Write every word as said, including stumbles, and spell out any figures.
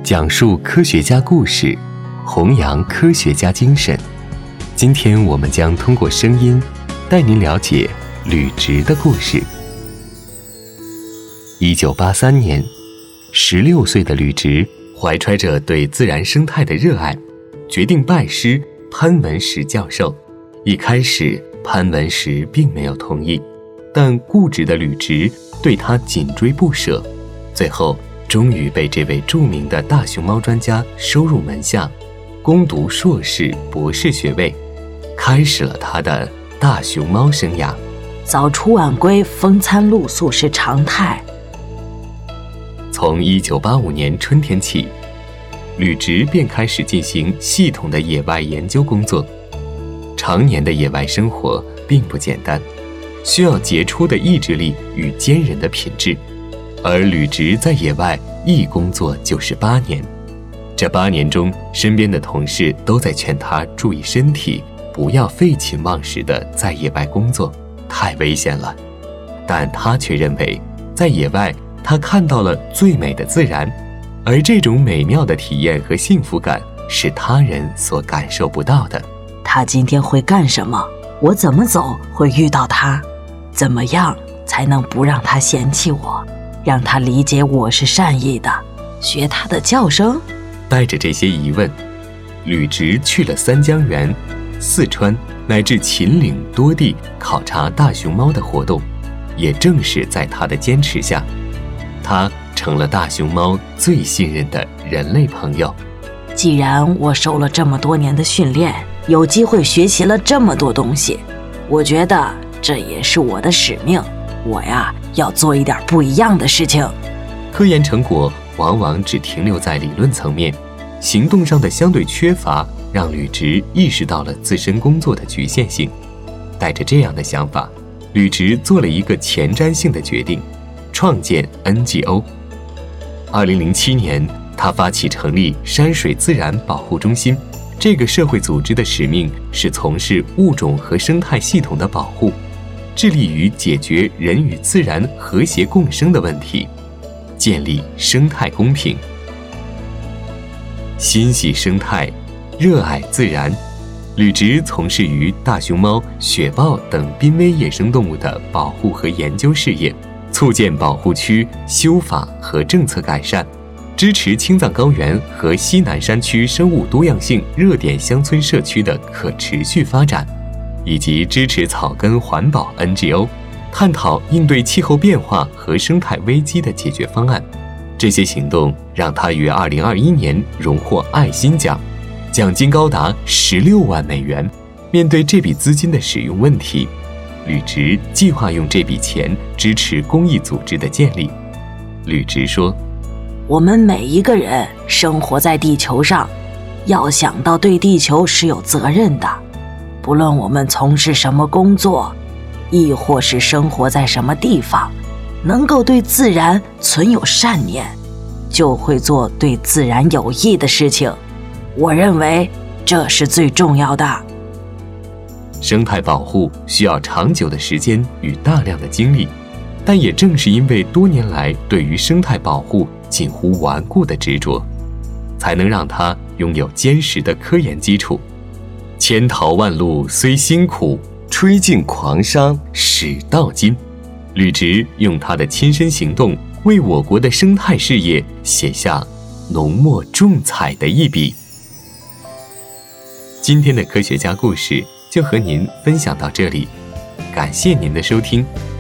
讲述科学家故事，弘扬科学家精神。今天我们将通过声音带您了解吕植的故事。一九八三年，十六岁的吕植怀揣着对自然生态的热爱，决定拜师潘文石教授。一开始，潘文石并没有同意，但固执的吕植对他紧追不舍，最后终于被这位著名的大熊猫专家收入门下，攻读硕士、博士学位，开始了他的大熊猫生涯。 早出晚归、风餐露宿是常态。 从一九八五年春天起，吕植便开始进行系统的野外研究工作。常年的野外生活并不简单，需要杰出的意志力与坚韧的品质。而吕植在野外一工作就是八年，这八年中，身边的同事都在劝他注意身体，不要废寝忘食地在野外工作，太危险了。但他却认为，在野外他看到了最美的自然，而这种美妙的体验和幸福感是他人所感受不到的。 他今天会干什么？我怎么走会遇到他？怎么样才能不让他嫌弃我，让他理解我是善意的？学他的叫声？ 带着这些疑问，吕植去了三江源、四川乃至秦岭多地考察大熊猫的活动。也正是在他的坚持下，他成了大熊猫最信任的人类朋友。 既然我受了这么多年的训练，有机会学习了这么多东西，我觉得这也是我的使命。我呀，要做一点不一样的事情。 科研成果往往只停留在理论层面，行动上的相对缺乏，让吕植意识到了自身工作的局限性。带着这样的想法，吕植做了一个前瞻性的决定，创建 N G O。二零零七年，他发起成立山水自然保护中心。这个社会组织的使命是从事物种和生态系统的保护，致力于解决人与自然和谐共生的问题，建立生态公平。心系生态，热爱自然，吕植从事于大熊猫、雪豹等濒危野生动物的保护和研究事业，促进保护区修法和政策改善，支持青藏高原和西南山区生物多样性热点乡村社区的可持续发展，以及支持草根环保 N G O， 探讨应对气候变化和生态危机的解决方案。这些行动让他于二零二一年荣获爱心奖，奖金高达十六万美元。面对这笔资金的使用问题，吕植计划用这笔钱支持公益组织的建立。吕植说， 我们每一个人生活在地球上，要想到对地球是有责任的。不论我们从事什么工作，亦或是生活在什么地方，能够对自然存有善念，就会做对自然有益的事情。我认为这是最重要的。 生态保护需要长久的时间与大量的精力，但也正是因为多年来对于生态保护近乎顽固的执着，才能让他拥有坚实的科研基础。千淘万漉虽辛苦，吹尽狂沙始到金。吕植用他的亲身行动，为我国的生态事业写下浓墨重彩的一笔。今天的科学家故事就和您分享到这里，感谢您的收听，